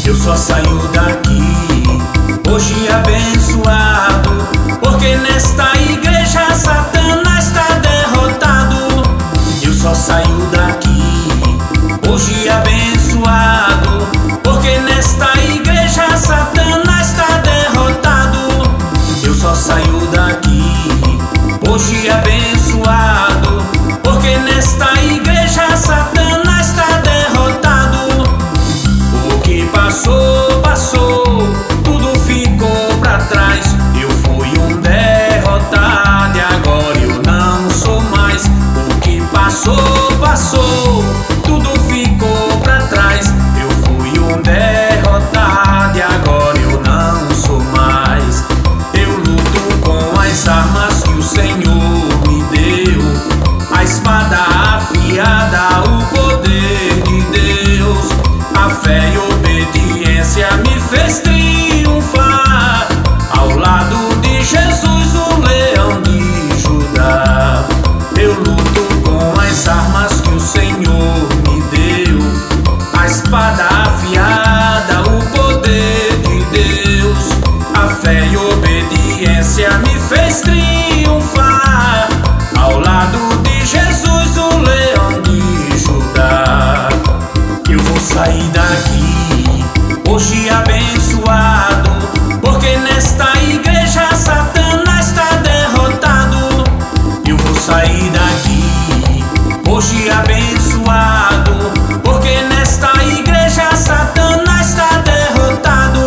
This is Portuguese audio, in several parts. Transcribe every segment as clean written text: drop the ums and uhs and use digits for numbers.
Eu só saio daqui hoje abençoado, porque nesta igreja Satanás está derrotado. Eu só saio daqui hoje abençoado, porque nesta igreja Satanás está derrotado. Eu só saio daqui hoje abençoado, porque nesta igreja Satanás está derrotado. O que passou, passou, tudo ficou pra trás. Eu fui um derrotado e agora eu não sou mais. O que passou, passou, tudo ficou pra trás. Eu fui um derrotado e agora eu não sou mais. Eu luto com as armas que o Senhor me deu, a espada afiada, o poder de Deus. A fé e obediência me fez triunfar, ao lado de Jesus, o leão de Judá. Eu luto com as armas que o Senhor me deu, a espada afiada, o poder de Deus. A fé e obediência me fez triunfar, ao lado de Jesus, o leão de Judá. Eu vou sair daqui hoje abençoado, porque nesta igreja Satanás está derrotado. Eu vou sair daqui hoje abençoado, porque nesta igreja Satanás está derrotado.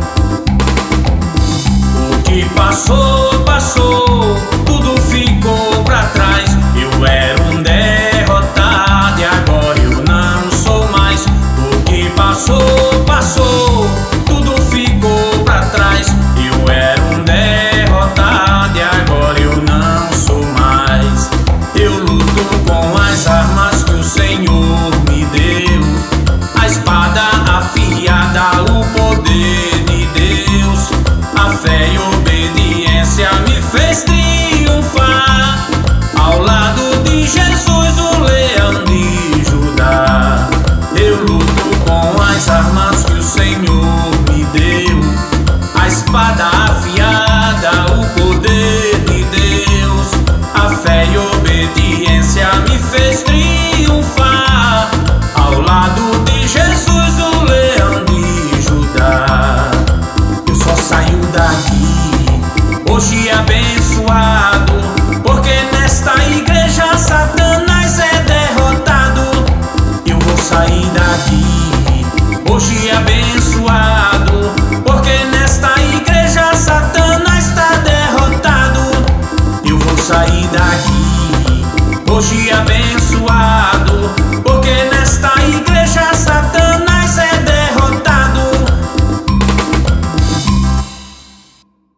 O que passou, passou, tudo ficou pra trás. Eu era um derrotado e agora eu não sou mais. O que passou, passou, tudo ficou pra trás. Eu era um derrotado e agora eu não sou mais. Eu luto com as armas que o Senhor me deu, a espada afiada, o poder de Deus. A fé e obediência me fez triunfar, ao lado de Jesus, o leão de Judá. Eu luto com as armas que o Senhor me deu, a espada afiada, o poder de Deus. A fé e obediência me fez triunfar, ao lado de Jesus, o leão de Judá. Eu só saio daqui hoje abençoado, porque nesta igreja Satanás é derrotado. Eu vou sair daqui hoje abençoado, porque nesta igreja Satanás está derrotado. Eu vou sair daqui hoje abençoado, porque nesta igreja Satanás